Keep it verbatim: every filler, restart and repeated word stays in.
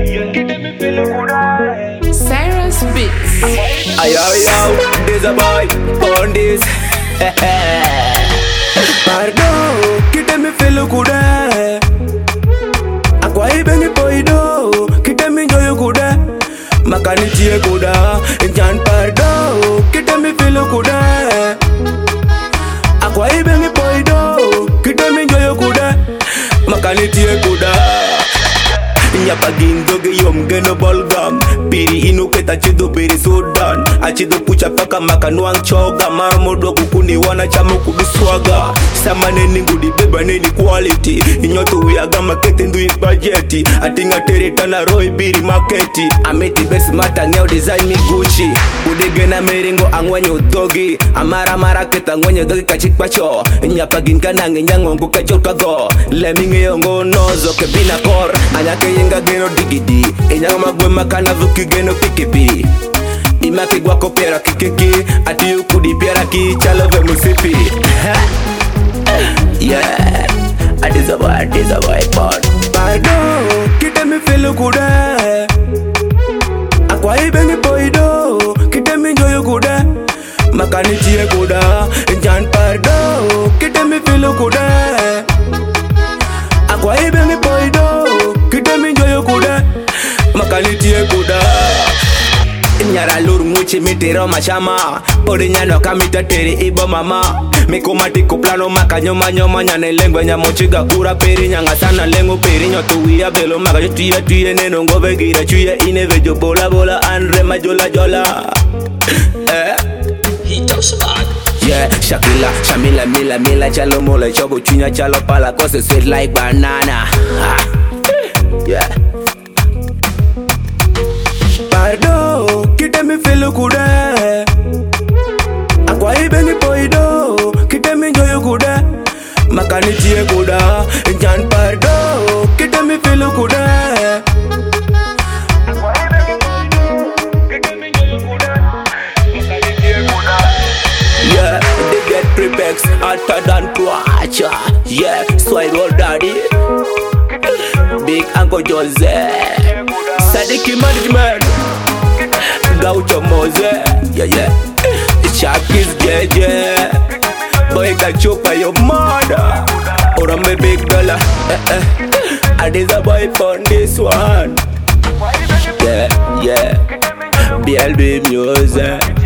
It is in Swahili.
Cyrus Beats. Ayo yo, there's a boy on this. Pardon, kita me feel good. Akwa ibengi poido, kita me enjoy good. Makani tie good. Jan pardon, kita me feel good. Akwa ibengi poido, kita me enjoy good. Makani tie good. Nyapa gindoge yom geno bolgam Piri inu keta chido biri sudan Achido pucha paka makanuang choga Mamodo kukuni wana chamu kuduswaga Sama neni ngudi beba neni quality Inyoto uyaga makete ndu inspaghetti Atinga terita na roi biri maketi Ameti besi mata ngeo design mi Gucci Udege na meringo angwenye udogi Amara mara keta ngwenye dogi kachikpacho Nyapa ginkana ngenyango ngu kachokago Leminge yongo nozo kebina kor Anyake yenga geno digidi Enyanga magwe makana vuki geno pikipi Imaki gwako pera kikiki Ati ukudi pera ki chalove musipi Yeah Adiza boy, adiza boy pod Pardon, kita me feel good Akwa ibengi poido Kita me enjoy good Makani tie good Jan pardon, kita me feel good Akwa ibengi poido Kita me enjoy good Makani tie good Nyara lur muchi mitiro machama Pori nyano kamita teri ibo mama Mikumati kuplano maka nyoma nyoma Nyane lengwe nyamochiga kura peri Nyanga sana lengo peri nyoto wia belo Maka tuye tuye neno ngove gira Chuye ine vejo bola bola Andre majola jola Eh He talks about Yeah, Shakila, Shamila, Mila, Mila Chalo mola, chogo chunya, chalo pala Cause it's sweet like banana ha. Yeah Pardon, kita me feel good Akwa ibengi poido Kita me enjoy good Makani tie good Jan pardon, kita me feel good Akwa ibengi poido Kita me enjoy good Makani tie good Yeah, they get prepex Hotter than Quacha Yeah, Swagger Daddy Big Uncle Jose Sadiki Management Gaucho Mose Yeah, yeah Sharkies, yeah, yeah Boy, got you by your mother Or I'm a big dollar eh, eh. And there's a boy on this one Yeah, yeah B L B music